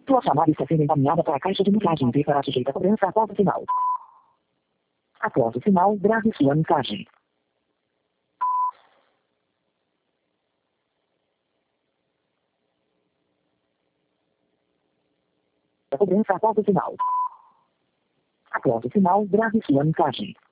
Sua chamada está sendo encaminhada para a caixa de mensagens e será sujeita a cobrança após o sinal. Após o sinal, grave sua mensagem. A cobrança após o sinal. Após o sinal, grave sua mensagem.